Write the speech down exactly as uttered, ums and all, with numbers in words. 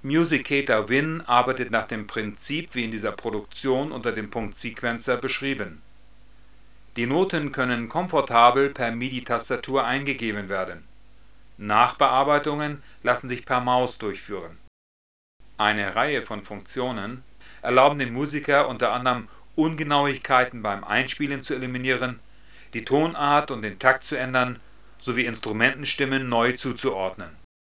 Musicator Win arbeitet nach dem Prinzip wie in dieser Produktion unter dem Punkt Sequencer beschrieben. Die Noten können komfortabel per MIDI-Tastatur eingegeben werden. Nachbearbeitungen lassen sich per Maus durchführen. Eine Reihe von Funktionen erlauben dem Musiker unter anderem Ungenauigkeiten beim Einspielen zu eliminieren, die Tonart und den Takt zu ändern sowie Instrumentenstimmen neu zuzuordnen